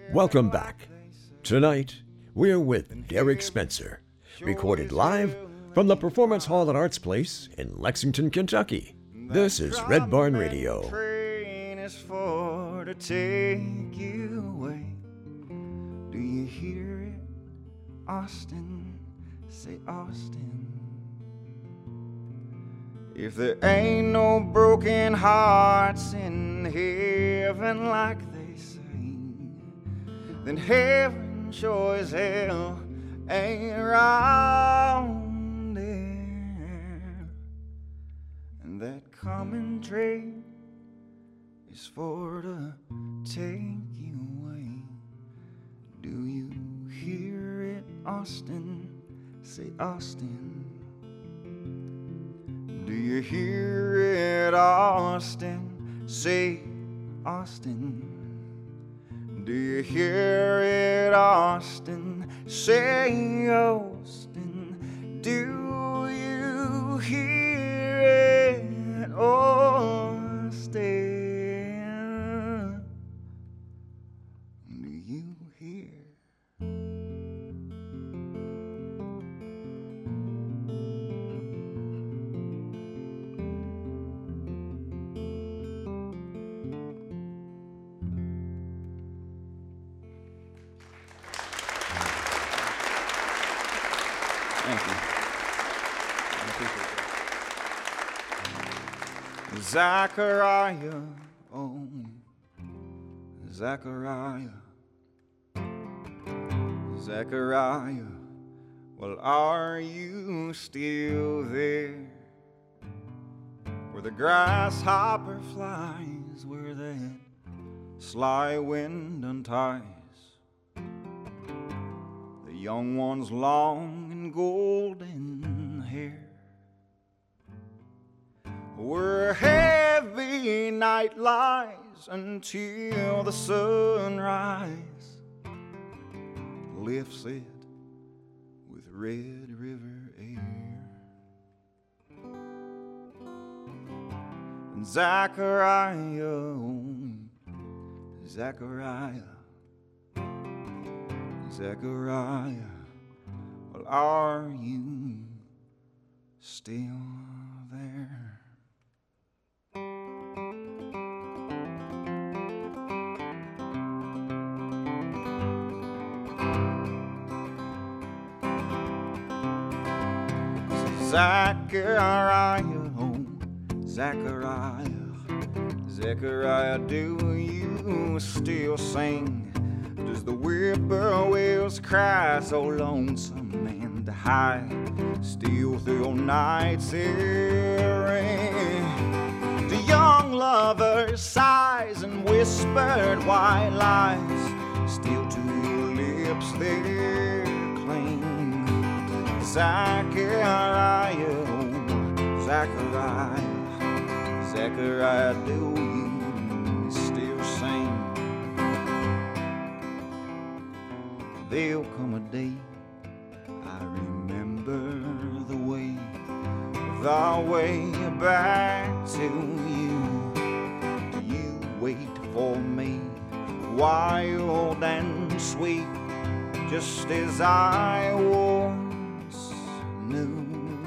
Welcome back. Tonight, we're with Derek Spencer, recorded live from the Performance Hall at Arts Place in Lexington, Kentucky. This is Red Barn Radio. Train is for to take you away. Do you hear it, Austin? Say Austin. If there ain't no broken hearts in heaven like they say, then heaven sure as hell ain't around there. And that common train is for to take you away. Do you hear it, Austin? Say Austin. Do you hear it, Austin? Say Austin. Do you hear it, Austin? Say Austin. Do you hear it, Austin? Do you hear? Thank you. I appreciate that. Zachariah, oh, Zachariah, Zachariah, well, are you still there? Where the grasshopper flies, where that sly wind unties the young one's long and golden hair, where a heavy night lies until the sunrise lifts it with Red River air. And Zachariah, oh, Zachariah, Zachariah, well, are you still there? Zachariah, oh, Zachariah, Zachariah, do you still sing? Does the whippoorwills cry so lonesome and high still through nights ring? Do young lovers sighs and whispered white lies still to your lips they cling? Zachariah, oh, Zachariah, Zachariah, do you still sing? There'll come a day I remember the way back to you. Do you wait for me, wild and sweet, just as I once knew?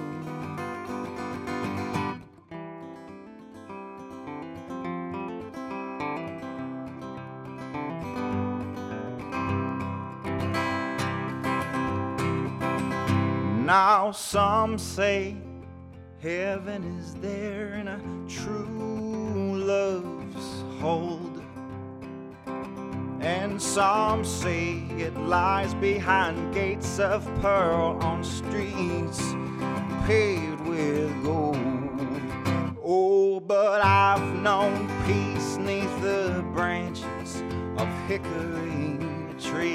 Now some say heaven is there in a true love's hold, and some say it lies behind gates of pearl on streets paved with gold. Oh, but I've known peace 'neath the branches of hickory trees,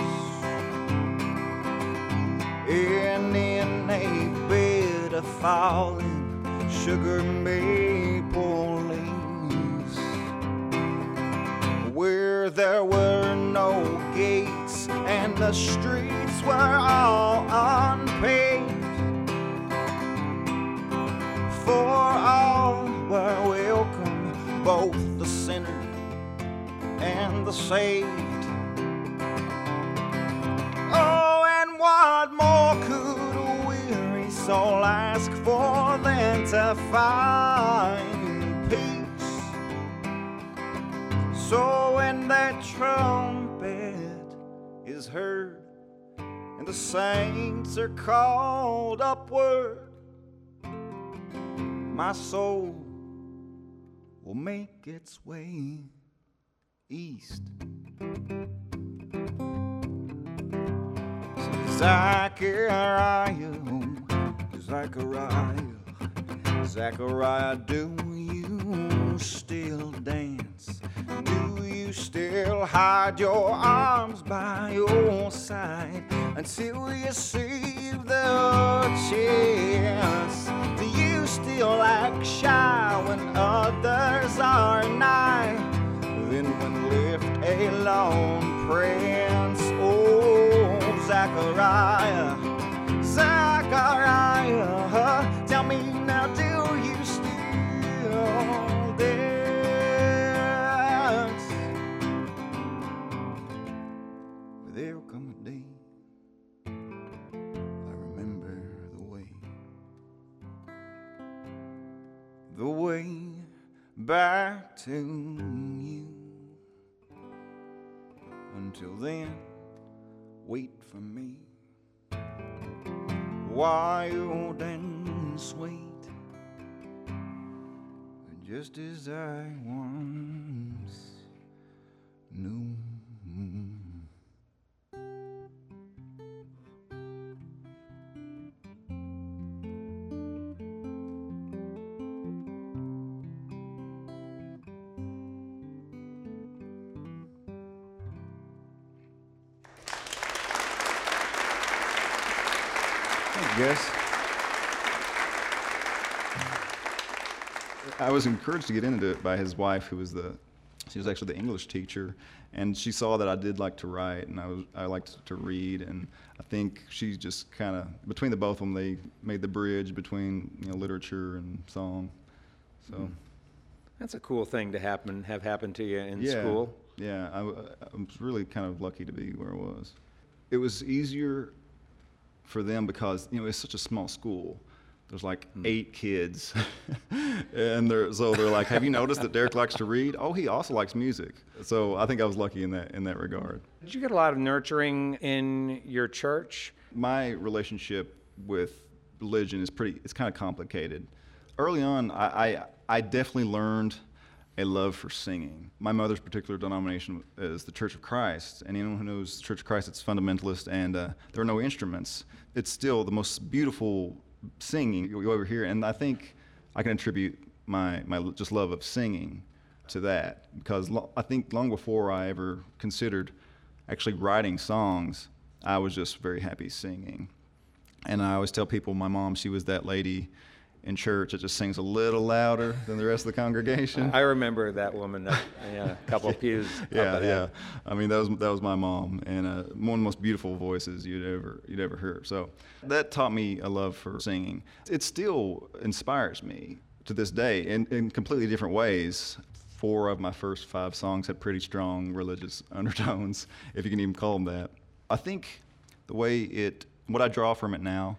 and in a bed of falling sugar maple leaves, where there were no gates and the streets were all unpaved, for all were welcome, both the sinner and the saved. What more could a weary soul ask for than to find peace? So when that trumpet is heard and the saints are called upward, my soul will make its way east. Zachariah, Zachariah, Zachariah, do you still dance? Do you still hide your arms by your side until you see the chance? Do you still act shy when others are nigh? Then when lift a lone prance, oh Zachariah, Zachariah, tell me now, do you still dance? There'll come a day I remember the way back to you. Until then, wait for me, wild and sweet, just as I once knew. Yes. I was encouraged to get into it by his wife, she was actually the English teacher, and she saw that I did like to write, and I liked to read, and I think she just kind of, between the both of them, they made the bridge between literature and song. So that's a cool thing to have happen to you in yeah, school. Yeah, I was really kind of lucky to be where I was. It was easier for them because it's such a small school. There's like 8 kids, and they're like, "Have you noticed that Derek likes to read? Oh, he also likes music." So I think I was lucky in that regard. Did you get a lot of nurturing in your church? My relationship with religion is it's kind of complicated. Early on, I definitely learned a love for singing. My mother's particular denomination is the Church of Christ, and anyone who knows the Church of Christ, it's fundamentalist, and there are no instruments. It's still the most beautiful singing you ever hear, and I think I can attribute my just love of singing to that, because I think long before I ever considered actually writing songs, I was just very happy singing. And I always tell people my mom, she was that lady in church that just sings a little louder than the rest of the congregation. I remember that woman, a couple of pews. Yeah. I mean, that was my mom, and one of the most beautiful voices you'd ever hear. So that taught me a love for singing. It still inspires me to this day in completely different ways. 4 of my first 5 songs had pretty strong religious undertones, if you can even call them that. I think what I draw from it now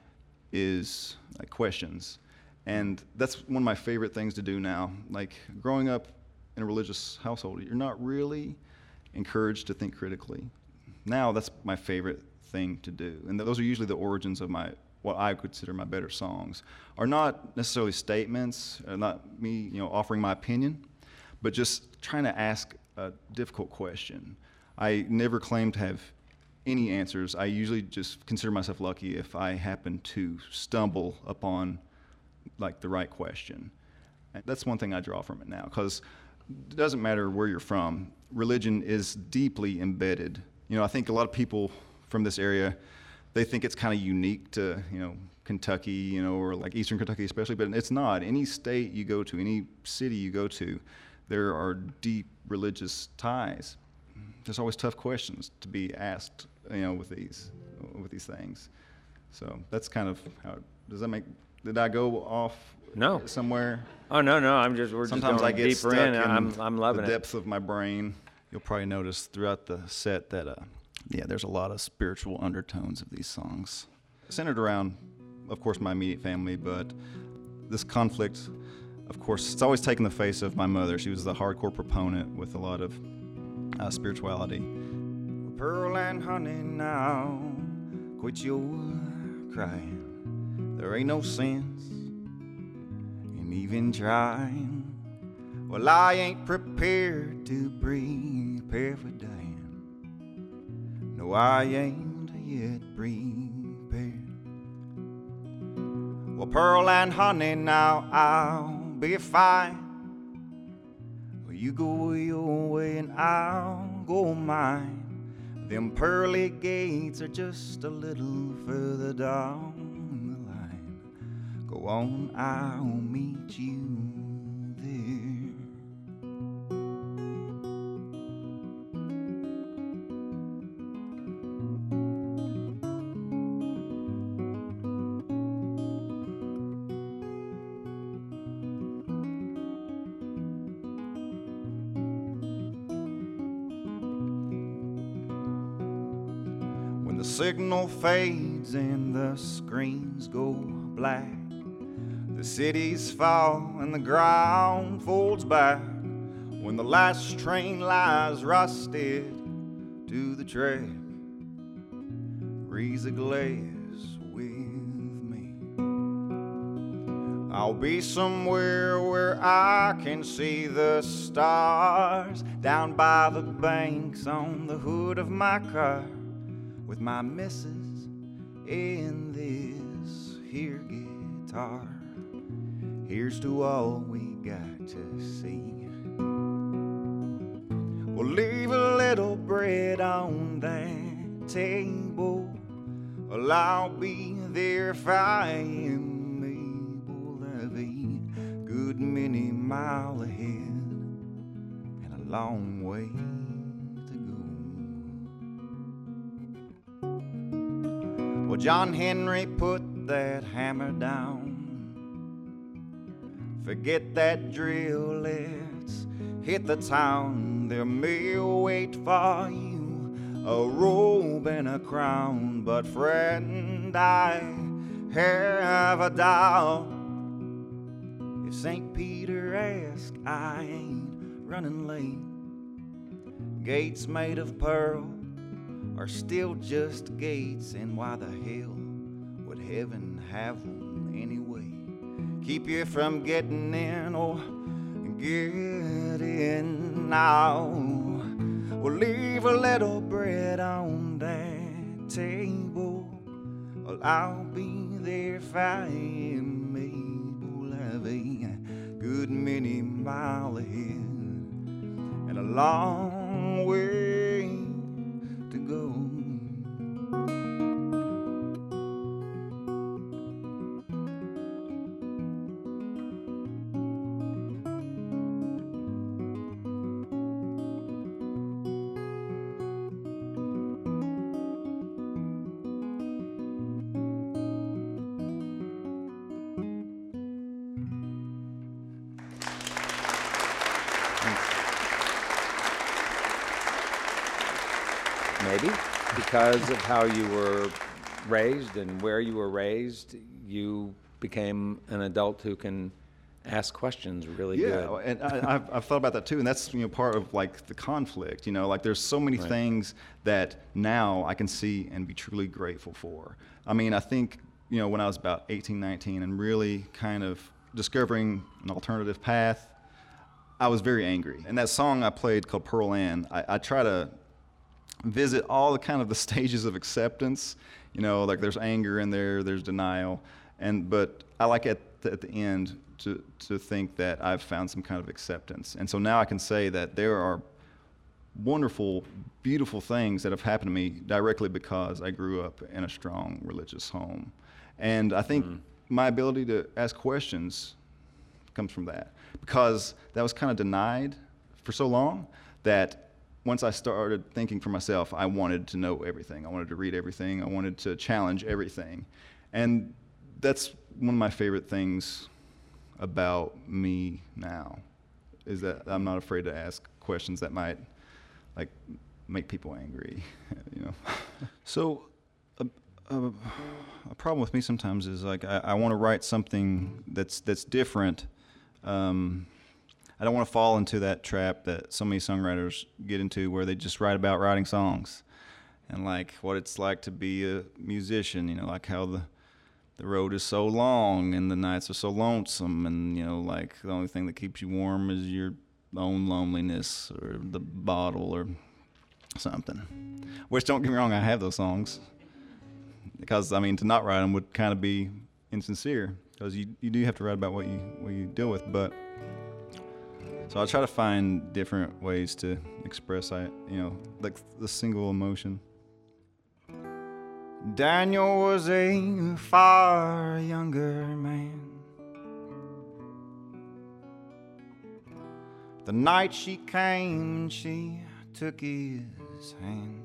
is questions. And that's one of my favorite things to do now. Like, growing up in a religious household, you're not really encouraged to think critically. Now, that's my favorite thing to do. And those are usually the origins of what I consider my better songs. Are not necessarily statements, not me, offering my opinion, but just trying to ask a difficult question. I never claim to have any answers. I usually just consider myself lucky if I happen to stumble upon the right question. And that's one thing I draw from it now, because it doesn't matter where you're from, religion is deeply embedded. I think a lot of people from this area, they think it's kind of unique to, Kentucky, or like Eastern Kentucky especially, but it's not. Any state you go to, any city you go to, there are deep religious ties. There's always tough questions to be asked, with these things. So that's kind of how. Did I go off? No. Somewhere? Oh no, we're Sometimes just going I get deeper stuck in. I'm loving the depths of my brain. You'll probably notice throughout the set that there's a lot of spiritual undertones of these songs. centered around, of course, my immediate family, but this conflict, of course, it's always taken the face of my mother. She was the hardcore proponent with a lot of spirituality. Pearl and honey, now quit your crying. There ain't no sense in even trying. Well, I ain't prepared to prepare for dying. No, I ain't yet prepared. Well, Pearl and honey, now I'll be fine. Well, you go your way and I'll go mine. Them pearly gates are just a little further down the line. Go on, I'll meet you there. The signal fades and the screens go black. The cities fall and the ground folds back. When the last train lies rusted to the track, raise a glass with me. I'll be somewhere where I can see the stars, down by the banks on the hood of my car, with my missus in this here guitar. Here's to all we got to see. We'll leave a little bread on that table. Well, I'll be there if I am able. I'll be a good many mile ahead and a long way. Well, John Henry put that hammer down. Forget that drill, let's hit the town. There may wait for you a robe and a crown, but friend, I have a doubt. If St. Peter asked, I ain't running late. Gates made of pearl are still just gates, and why the hell would heaven have them anyway? Keep you from getting in or getting out. We'll leave a little bread on that table. Well, I'll be there if I am able. I'll be a good many mile ahead and a long way to go. Maybe because of how you were raised and where you were raised, you became an adult who can ask questions really good. Yeah, and I've thought about that too, and that's part of like the conflict. Like there's so many things that now I can see and be truly grateful for. I mean, I think when I was about 18, 19, and really kind of discovering an alternative path, I was very angry. And that song I played called Pearl Ann, I try to visit all the kind of the stages of acceptance. Like there's anger in there, there's denial, but I like at the end to think that I've found some kind of acceptance. And so now I can say that there are wonderful, beautiful things that have happened to me directly because I grew up in a strong religious home. And I think my ability to ask questions comes from that, because that was kind of denied for so long that once I started thinking for myself, I wanted to know everything. I wanted to read everything. I wanted to challenge everything. And that's one of my favorite things about me now, is that I'm not afraid to ask questions that might make people angry. So a problem with me sometimes is like I want to write something that's different. I don't want to fall into that trap that so many songwriters get into, where they just write about writing songs and like what it's like to be a musician. You know, like how the road is so long and the nights are so lonesome, and you know, like the only thing that keeps you warm is your own loneliness or the bottle or something. Which, don't get me wrong, I have those songs, because I mean, to not write them would kind of be insincere, because you do have to write about what you deal with. But so I try to find different ways to express, like the single emotion. Daniel was a far younger man. The night she came, she took his hand.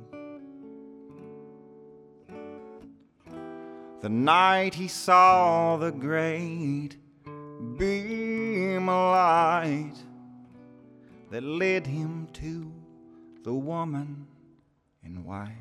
The night he saw the great beam of light that led him to the woman in white.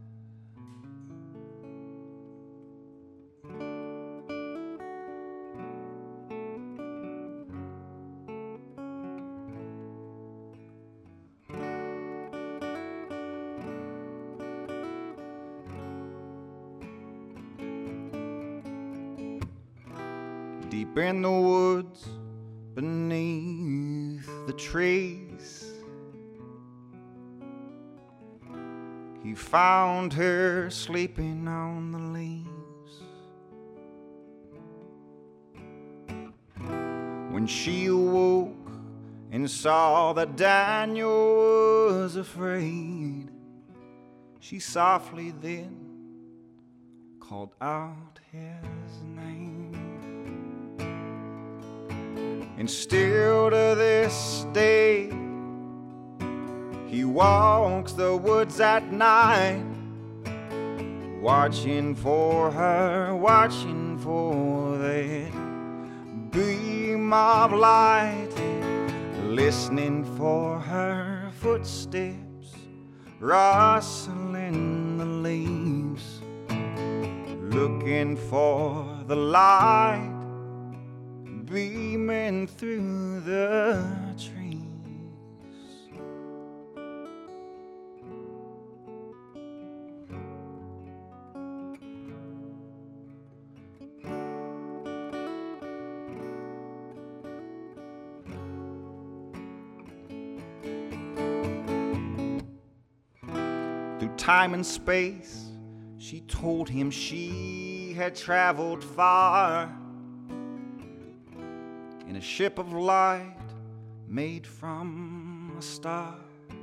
Deep in the woods, beneath the trees, he found her sleeping on the leaves. When she awoke and saw that Daniel was afraid, she softly then called out his name. And still to this day, he walks the woods at night, watching for her, watching for that beam of light, listening for her footsteps, rustling the leaves, looking for the light beaming through the trees. Through time and space, she told him she had traveled far in a ship of light made from a star.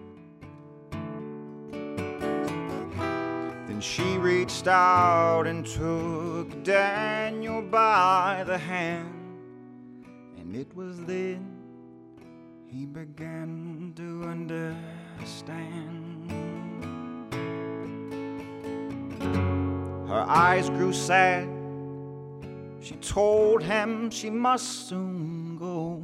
Then she reached out and took Daniel by the hand, and it was then he began to understand. Her eyes grew sad. She told him she must soon go.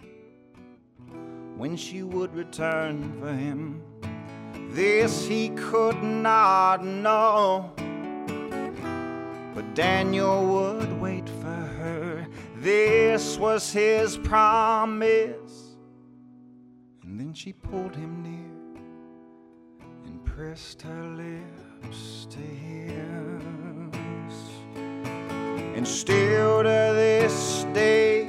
When she would return for him, this he could not know. But Daniel would wait for her. This was his promise. And then she pulled him near and pressed her lips to his. And still to this day,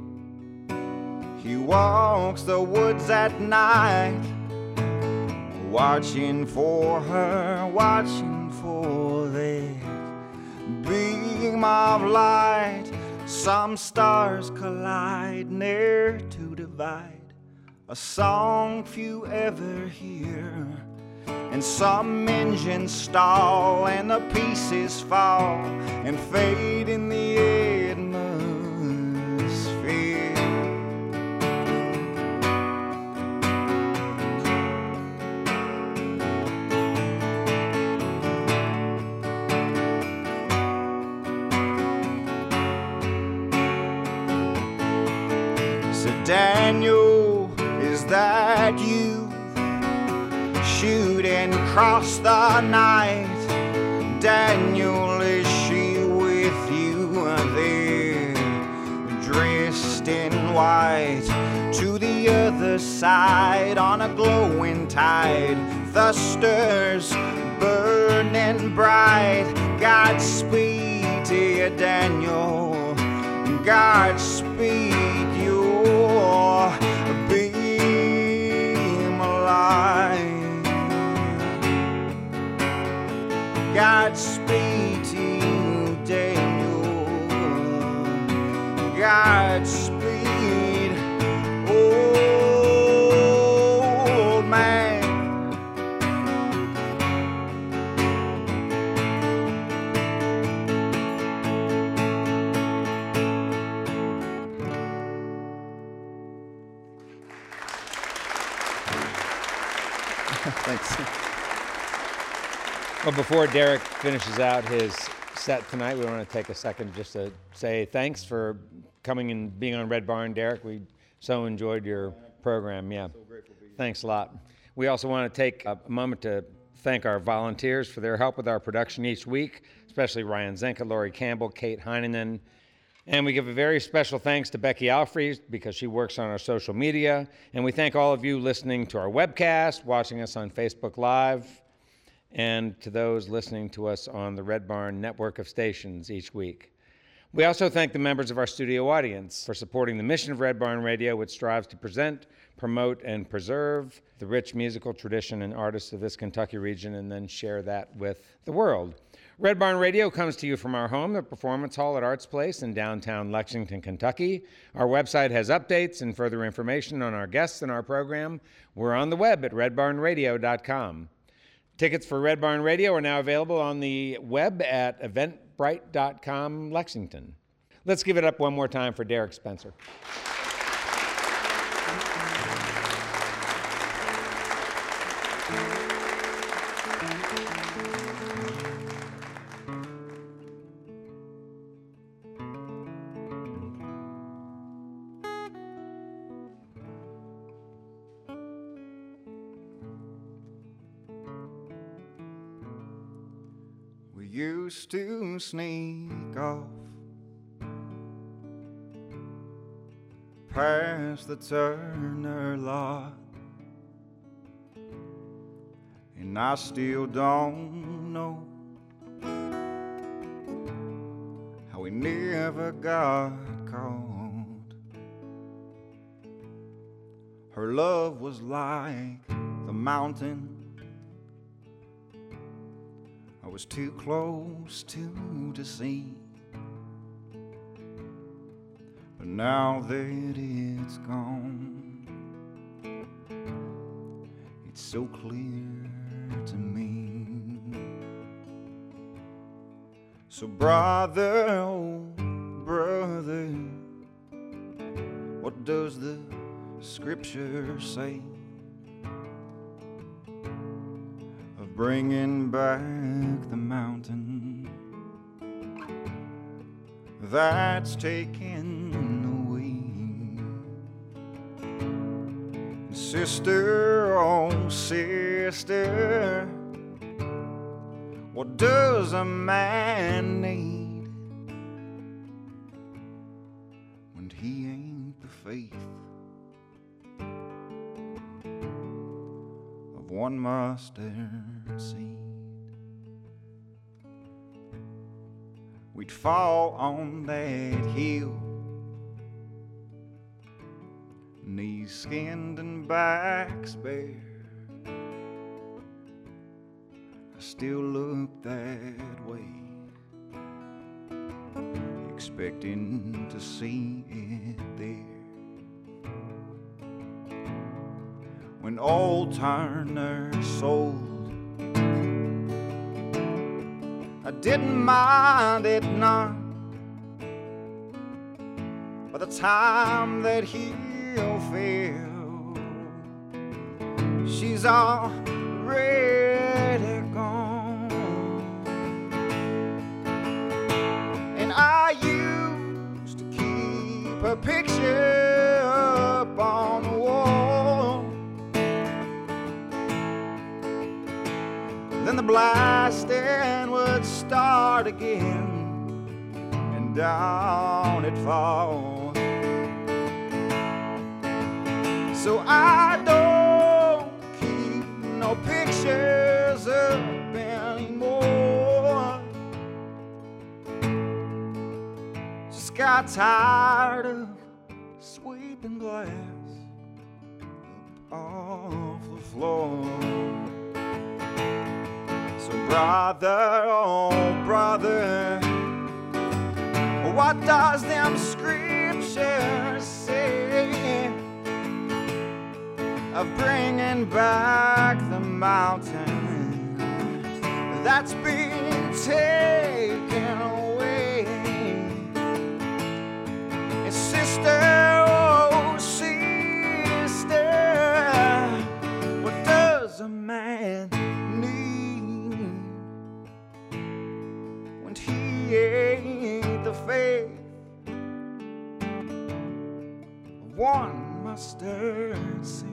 he walks the woods at night, watching for her, watching for that beam of light. Some stars collide, ne'er to divide, a song few ever hear. And some engines stall and the pieces fall and fade in the atmosphere. So Daniel, is that you? Shooting across the night, Daniel, is she with you there, dressed in white, to the other side on a glowing tide, thusters burning bright. Godspeed to you, Daniel, Godspeed your beam of light. Godspeed to you, Daniel, Godspeed, old man. Thanks. Well, before Derek finishes out his set tonight, we want to take a second just to say thanks for coming and being on Red Barn, Derek. We so enjoyed your program. Yeah. Thanks a lot. We also want to take a moment to thank our volunteers for their help with our production each week, especially Ryan Zenka, Lori Campbell, Kate Heinen. And we give a very special thanks to Becky Alfrey because she works on our social media. And we thank all of you listening to our webcast, watching us on Facebook Live, and to those listening to us on the Red Barn network of stations each week. We also thank the members of our studio audience for supporting the mission of Red Barn Radio, which strives to present, promote, and preserve the rich musical tradition and artists of this Kentucky region, and then share that with the world. Red Barn Radio comes to you from our home, the Performance Hall at Arts Place in downtown Lexington, Kentucky. Our website has updates and further information on our guests and our program. We're on the web at redbarnradio.com. Tickets for Red Barn Radio are now available on the web at eventbrite.com Lexington. Let's give it up one more time for Derek Spencer. We used to sneak off past the Turner lot, and I still don't know how we never got caught. Her love was like the mountain I was too close to see, but now that it's gone, it's so clear to me. So brother, oh brother, what does the scripture say of bringing back the mountain that's taken away? Sister, oh sister, what does a man need when he ain't the faith of one mustard seed? We'd fall on that hill, knees skinned and backs bare. I still look that way, expecting to see it there. When old Turner sold, I didn't mind it none. By the time that he fell, she's already gone. And I used to keep her picture up on the wall. Then the blasting would start again, and down it'd fall. So I don't keep no pictures up anymore. Just got tired of sweeping glass up off the floor. So brother, oh brother, what does them scriptures say of bringing back the mountain that's been taken away? And sister, oh sister, what does a man need when he ain't the faith of one mustard seed?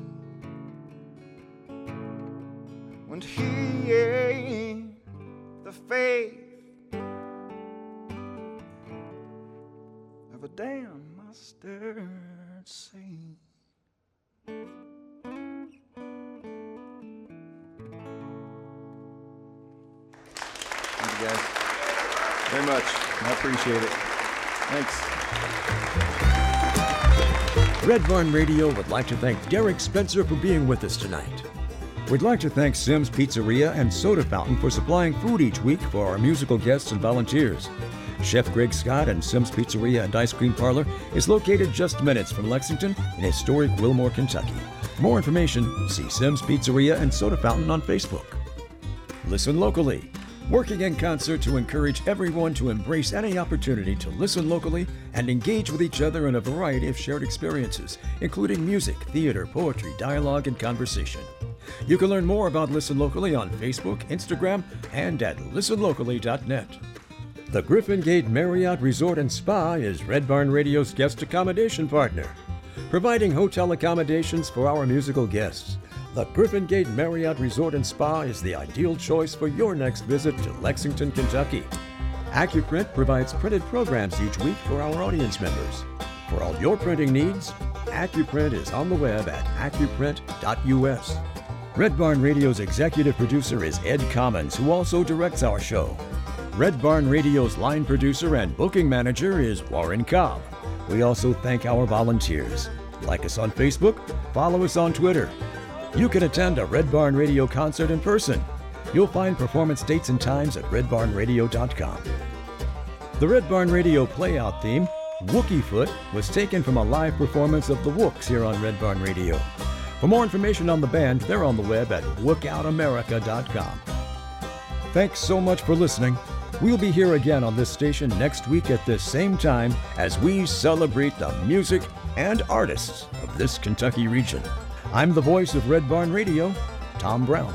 When he ain't the faith of a damn mustard seed. Thank you guys very much. I appreciate it. Thanks. Red Barn Radio would like to thank Derek Spencer for being with us tonight. We'd like to thank Sim's Pizzeria and Soda Fountain for supplying food each week for our musical guests and volunteers. Chef Greg Scott and Sim's Pizzeria and Ice Cream Parlor is located just minutes from Lexington in historic Wilmore, Kentucky. For more information, see Sim's Pizzeria and Soda Fountain on Facebook. Listen locally, working in concert to encourage everyone to embrace any opportunity to listen locally and engage with each other in a variety of shared experiences, including music, theater, poetry, dialogue, and conversation. You can learn more about Listen Locally on Facebook, Instagram, and at listenlocally.net. The Griffin Gate Marriott Resort and Spa is Red Barn Radio's guest accommodation partner, providing hotel accommodations for our musical guests. The Griffin Gate Marriott Resort and Spa is the ideal choice for your next visit to Lexington, Kentucky. AccuPrint provides printed programs each week for our audience members. For all your printing needs, AccuPrint is on the web at accuprint.us. Red Barn Radio's executive producer is Ed Commons, who also directs our show. Red Barn Radio's line producer and booking manager is Warren Cobb. We also thank our volunteers. Like us on Facebook, follow us on Twitter. You can attend a Red Barn Radio concert in person. You'll find performance dates and times at redbarnradio.com. The Red Barn Radio playout theme, Wookie Foot, was taken from a live performance of the Wooks here on Red Barn Radio. For more information on the band, they're on the web at wookoutamerica.com. Thanks so much for listening. We'll be here again on this station next week at this same time as we celebrate the music and artists of this Kentucky region. I'm the voice of Red Barn Radio, Tom Brown.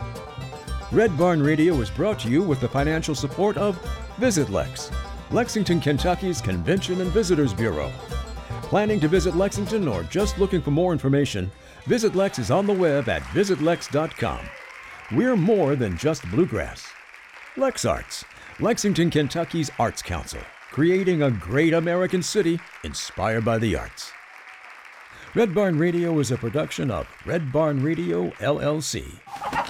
Red Barn Radio is brought to you with the financial support of Visit Lex, Lexington, Kentucky's Convention and Visitors Bureau. Planning to visit Lexington or just looking for more information, Visit Lex is on the web at visitlex.com. We're more than just bluegrass. Lex Arts, Lexington, Kentucky's Arts Council, creating a great American city inspired by the arts. Red Barn Radio is a production of Red Barn Radio, LLC.